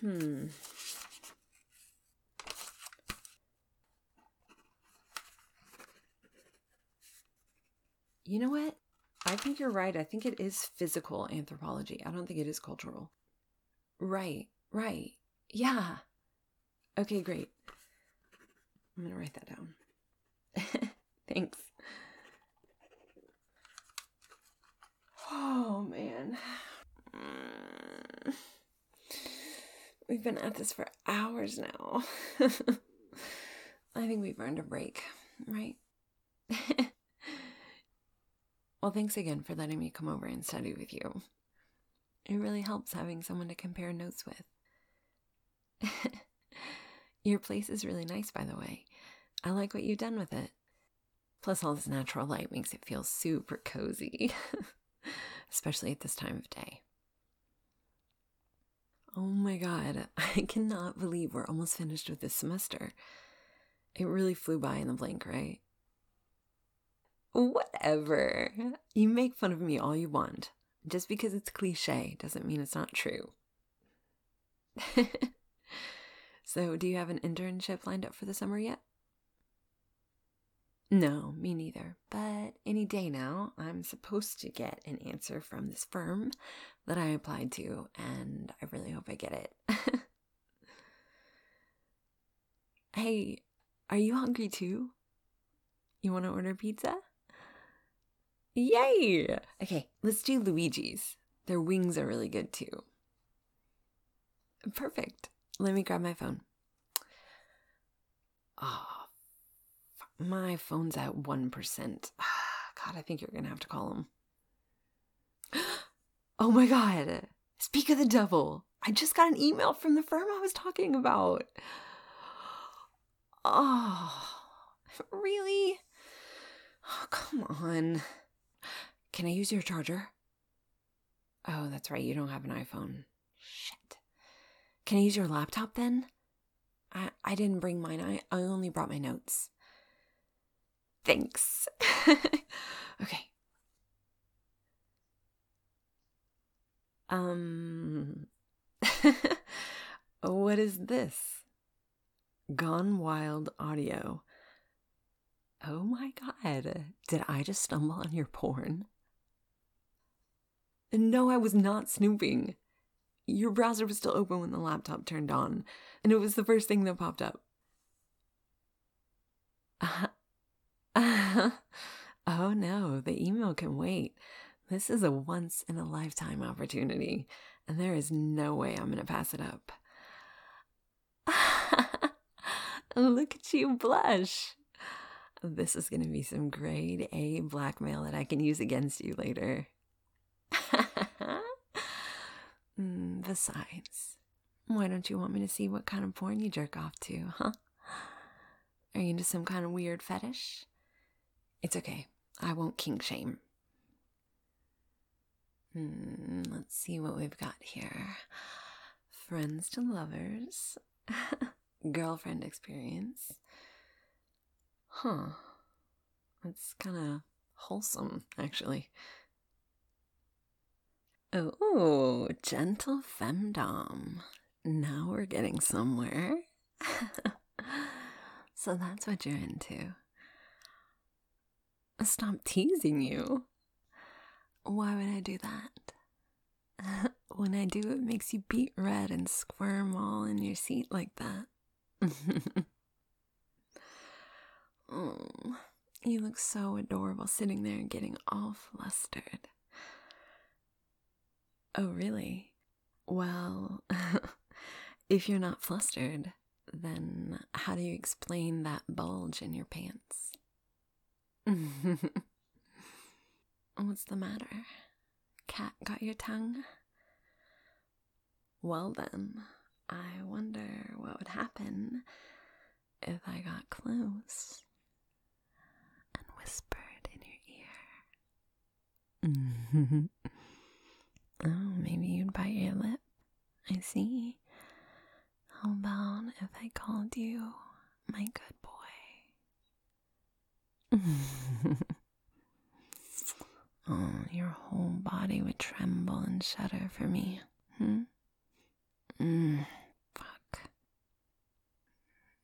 You know what? I think you're right. I think it is physical anthropology. I don't think it is cultural. Right. Yeah. Okay, great. I'm going to write that down. Thanks. Oh, man. We've been at this for hours now. I think we've earned a break, right? Well, thanks again for letting me come over and study with you. It really helps having someone to compare notes with. Your place is really nice, by the way. I like what you've done with it. Plus, all this natural light makes it feel super cozy, especially at this time of day. Oh my God, I cannot believe we're almost finished with this semester. It really flew by in the blink, right? Whatever. You make fun of me all you want. Just because it's cliche doesn't mean it's not true. So, do you have an internship lined up for the summer yet? No, me neither. But any day now, I'm supposed to get an answer from this firm that I applied to, and I really hope I get it. Hey, are you hungry too? You want to order pizza? Yay! Okay, let's do Luigi's. Their wings are really good too. Perfect. Let me grab my phone. Oh, my phone's at 1%. God, I think you're going to have to call him. Oh my God. Speak of the devil. I just got an email from the firm I was talking about. Oh, really? Oh, come on. Can I use your charger? Oh, that's right. You don't have an iPhone. Shit. Can I use your laptop then? I didn't bring mine. I only brought my notes. Thanks. Okay. What is this? Gone Wild Audio. Oh my God. Did I just stumble on your porn? No, I was not snooping. Your browser was still open when the laptop turned on, and it was the first thing that popped up. Oh no, the email can wait. This is a once-in-a-lifetime opportunity, and there is no way I'm going to pass it up. Look at you blush. This is going to be some grade A blackmail that I can use against you later. Besides, why don't you want me to see what kind of porn you jerk off to, huh? Are you into some kind of weird fetish? It's okay. I won't kink shame. Let's see what we've got here. Friends to lovers. Girlfriend experience. Huh. It's kind of wholesome, actually. Oh, gentle femdom. Now we're getting somewhere. So that's what you're into. Stop teasing you. Why would I do that? When I do, it makes you beet red and squirm all in your seat like that. Oh, you look so adorable sitting there and getting all flustered. Oh, really? Well, if you're not flustered, then how do you explain that bulge in your pants? What's the matter? Cat got your tongue? Well then, I wonder what would happen if I got close and whispered in your ear. Oh, maybe you'd bite your lip. I see. How about if I called you my good boy? Oh, your whole body would tremble and shudder for me.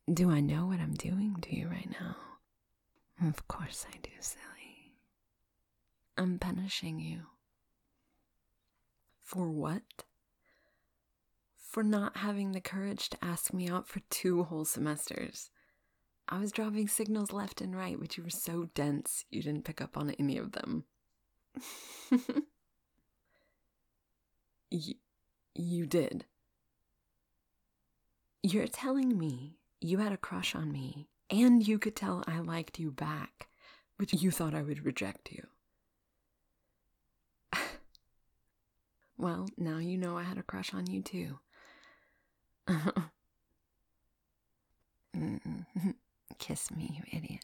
Do I know what I'm doing to you right now? Of course I do, silly. I'm punishing you. For what? For not having the courage to ask me out for 2 whole semesters. I was dropping signals left and right, but you were so dense you didn't pick up on any of them. You did. You're telling me you had a crush on me, and you could tell I liked you back, but you thought I would reject you. Well, now you know I had a crush on you too. Kiss me, you idiot.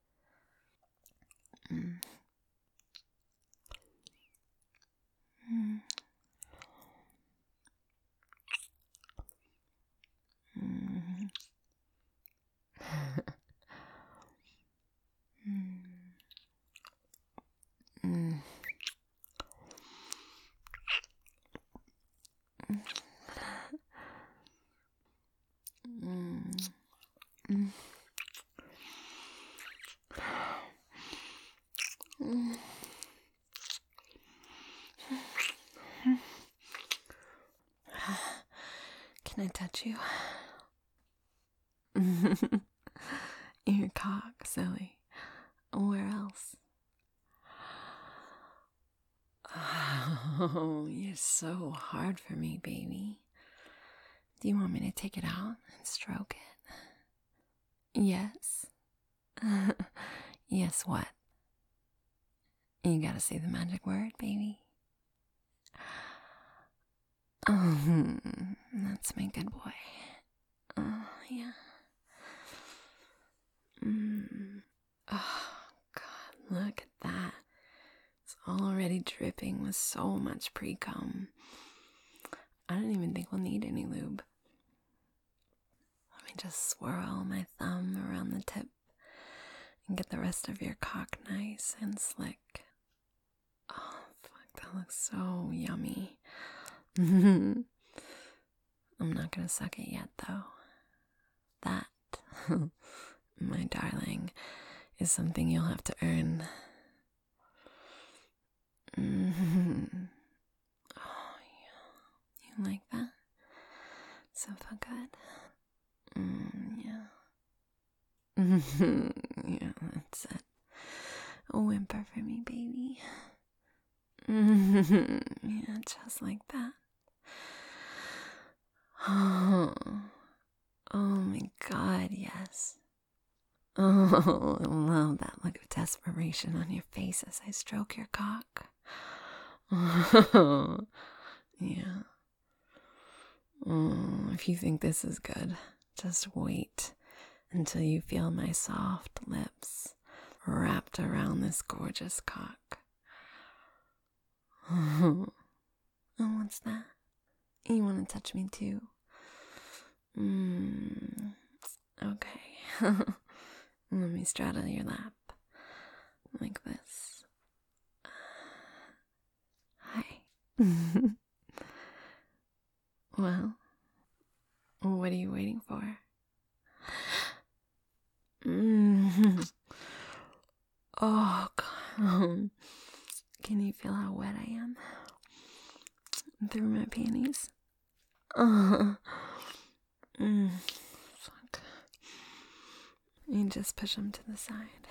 Can I touch you? Your cock, silly. Where else? Oh, you're so hard for me, baby. Do you want me to take it out and stroke it? Yes. Yes, what? You gotta say the magic word, baby. That's my good boy. Oh, yeah. Oh, God, look at that. It's already dripping with so much pre-cum. I don't even think we'll need any lube. Let me just swirl my thumb around the tip and get the rest of your cock nice and slick. Oh, fuck, that looks so yummy. I'm not gonna suck it yet, though. That, my darling, is something you'll have to earn. Oh, yeah. You like that? So feel good. Yeah. Yeah, that's it. Whimper for me, baby. Yeah, just like that. Oh my God, yes. Oh, I love that look of desperation on your face as I stroke your cock. Oh, yeah. Oh, if you think this is good, just wait until you feel my soft lips wrapped around this gorgeous cock. Oh, what's that? You want to touch me too? Okay. Let me straddle your lap. Like this. Hi. Well, what are you waiting for? Oh, God. Can you feel how wet I am? Through my panties? Fuck. You just push them to the side.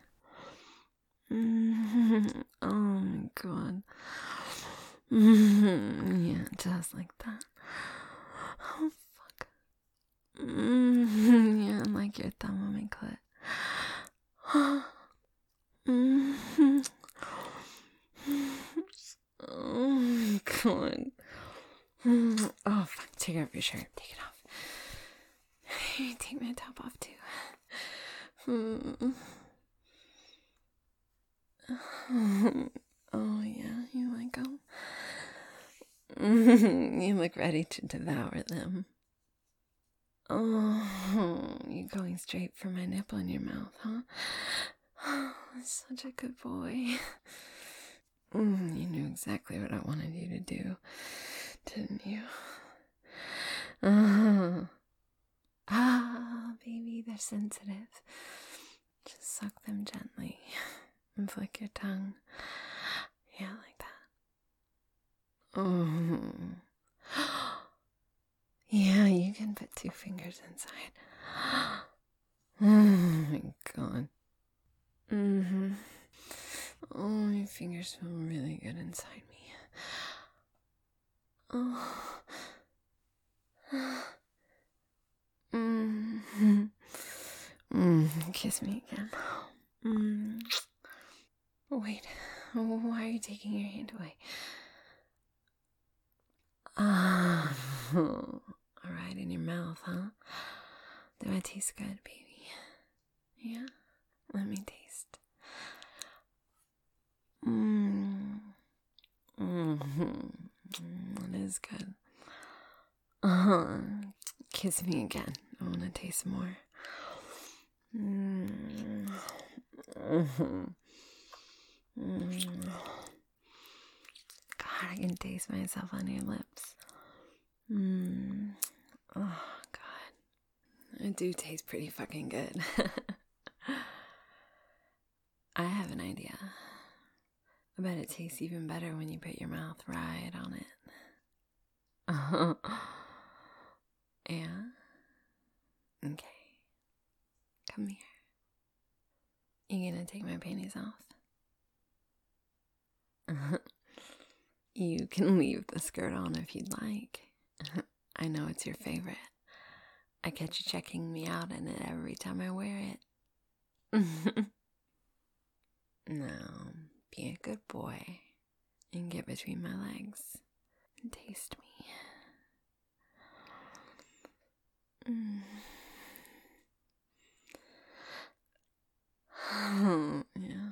Oh my God. Yeah, just like that. Oh, fuck. Yeah, like your thumb on my clit. Oh my God. Oh, fuck. Take off your shirt. Take it off. Take my top off too. Oh, yeah, you like them? You look ready to devour them. Oh, you're going straight for my nipple in your mouth, huh? Oh, such a good boy. You knew exactly what I wanted you to do, didn't you? Ah, baby, they're sensitive. Just suck them gently and flick your tongue. Yeah, like that. Yeah, you can put 2 fingers inside. Oh my god. Oh, my fingers feel really good inside me. Oh. Kiss me again. Wait, why are you taking your hand away? Alright, in your mouth, huh? Do I taste good, baby? Yeah? Let me taste. That is good. Kiss me again. I want to taste more. God, I can taste myself on your lips. Oh, God. I do taste pretty fucking good. I have an idea. I bet it tastes even better when you put your mouth right on it. Yeah? Okay. Come here. You gonna take my panties off? You can leave the skirt on if you'd like. I know it's your favorite. I catch you checking me out in it every time I wear it. Now, be a good boy and get between my legs and taste me. Yeah.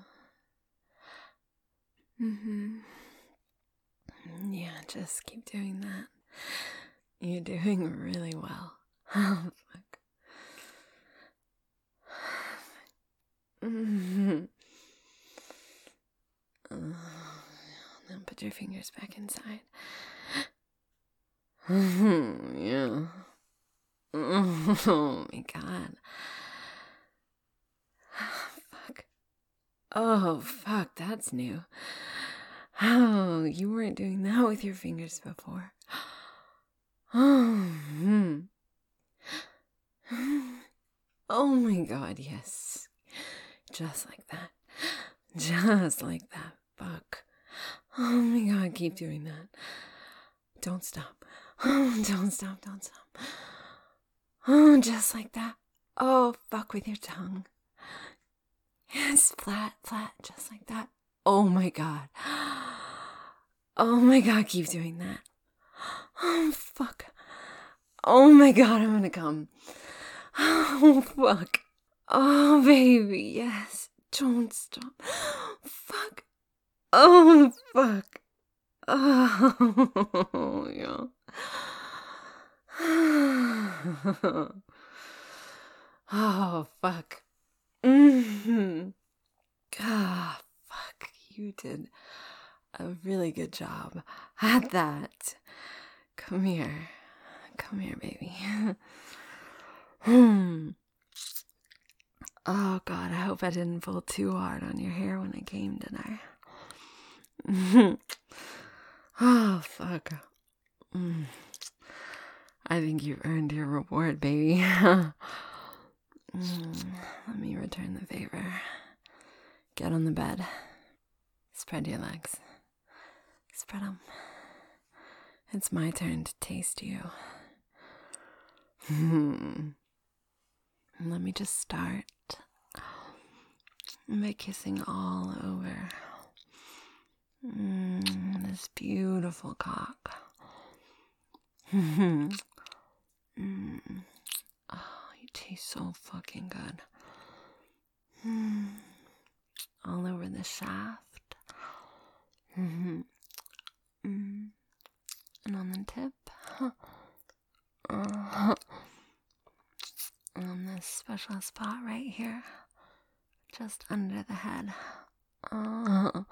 Yeah, just keep doing that. You're doing really well. Oh, fuck. Now put your fingers back inside. Yeah. Oh my god. Fuck. Oh, fuck, that's new. Oh, you weren't doing that with your fingers before. Oh my god, yes. Just like that. Just like that. Fuck. Oh my god, keep doing that. Don't stop. Oh, don't stop, don't stop. Oh, just like that. Oh, fuck with your tongue. Yes, flat, just like that. Oh my god. Oh my god, keep doing that. Oh, fuck. Oh my god, I'm gonna come. Oh, fuck. Oh, baby, yes. Don't stop. Fuck. Oh, fuck. Oh, yeah. Oh, fuck. Ah, fuck. You did a really good job at that. Come here. Come here, baby. Oh, God, I hope I didn't pull too hard on your hair when I came, did I? Oh, fuck. I think you've earned your reward, baby. Let me return the favor. Get on the bed. Spread your legs. Spread them. It's my turn to taste you. Let me just start by kissing all over this beautiful cock. Oh, you taste so fucking good. All over the shaft. And on the tip. On this special spot right here. Just under the head. Oh,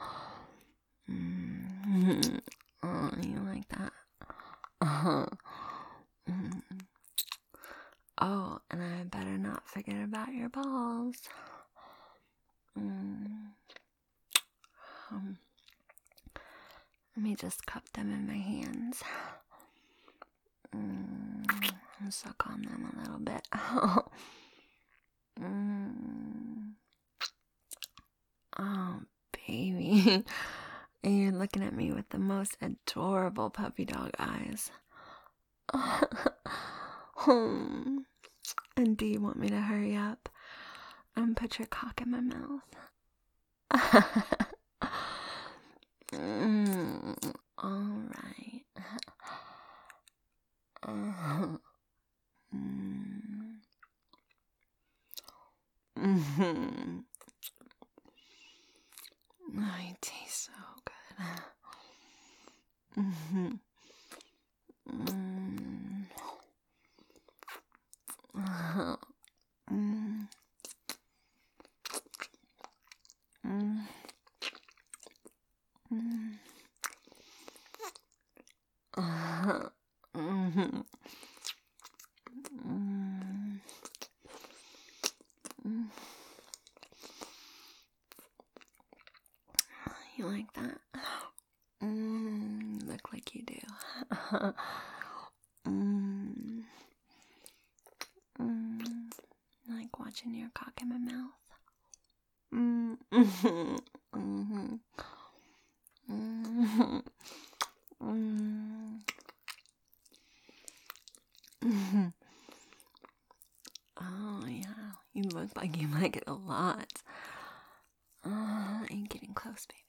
you like that? Oh, Let me just cup them in my hands. Suck on them a little bit. Oh, baby. And you're looking at me with the most adorable puppy dog eyes. And do you want me to hurry up and put your cock in my mouth? All right. Oh, you taste so good. You like that? Look like you do. Like watching your cock in my mouth. Oh yeah, you look like you like it a lot. I'm getting close, baby.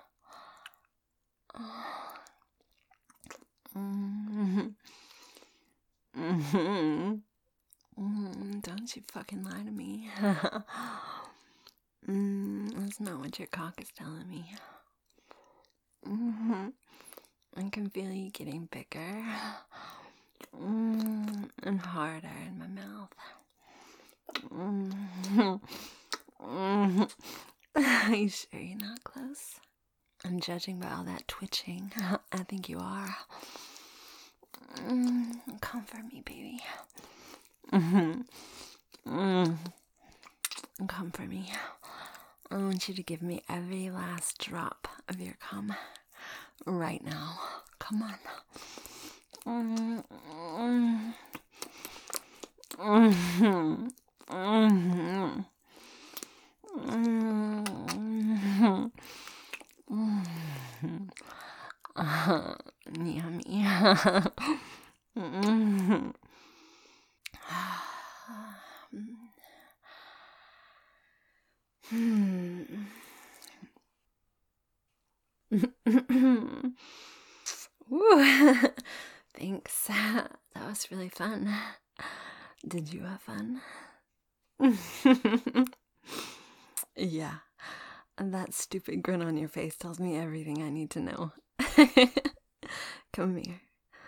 Don't you fucking lie to me. That's not what your cock is telling me. I can feel you getting bigger and harder in my mouth. Are you sure you're not close? I'm judging by all that twitching. I think you are. Comfort me, baby. Comfort me. I want you to give me every last drop of your cum right now. Come on. Yummy. Thanks. That was really fun. Did you have fun? Yeah. And that stupid grin on your face tells me everything I need to know. Come here.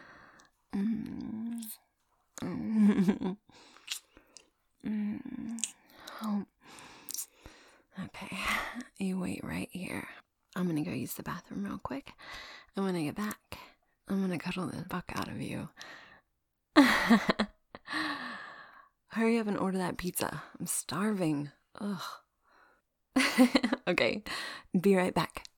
Oh. Okay, you wait right here. I'm gonna go use the bathroom real quick. And when I get back, I'm gonna cuddle the fuck out of you. Hurry up and order that pizza. I'm starving. Ugh. Okay, be right back.